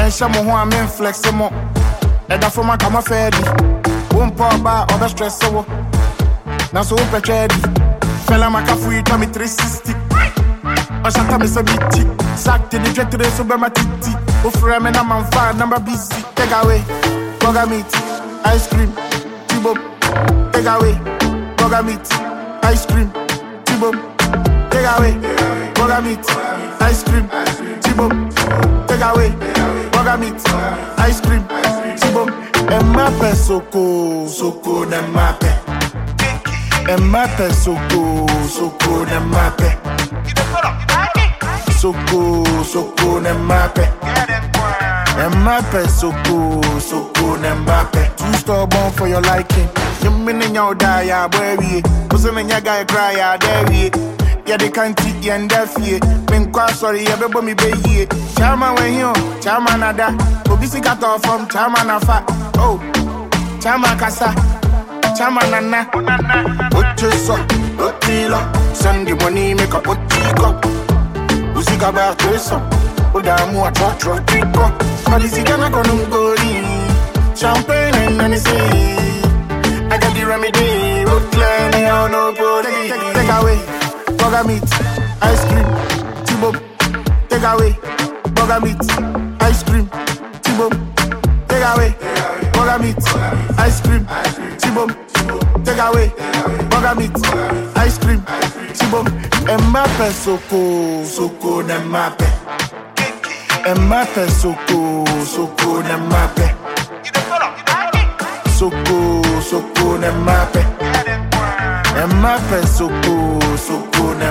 mention mo ho am flexible. And that for my come fairly. Won't pour by or the stress so. Now so petredi. Fella my cafu tell me 360. I shall tell me so bitty. Sack to the jet to the super matiti. Offer me na man far number busy. Take away, burger meat, ice cream, Tibo. Take away, burger meat, ice cream, Tibo. Take away, burger meat, ice cream, Tibo. Take away, burger meat, ice cream, Tibo. Emape soko na mape. Emape soko na mape. Soko na mape. Emape soko na mape. Too stubborn for your liking. You mean in your die, ya baby. Wasn't in your guy cry, ya dare. Yeah, they can't teach you and deaf ye. Been quite sorry, yeah, baby, me be ye. Chama when you, chama nada. Obisi cut off from chama na fat. Oh, chama kasa, chama nana. Ocheso, otilo. Send the money, make up otiko. Usika ba keso. Odamu a trotro triko. Malisi gana konungori. Champagne and anything. I got the remedy. Oakland, I no body. Take away. Burger meat, ice cream, Tibo. Take away, burger meat, ice cream, Tibo. Take away, burger meat, ice cream, Tibo. Take away, burger meat, ice cream, Tibo. Emape soko na mape. Emape soko na mape. Soko na mape. Emape soko na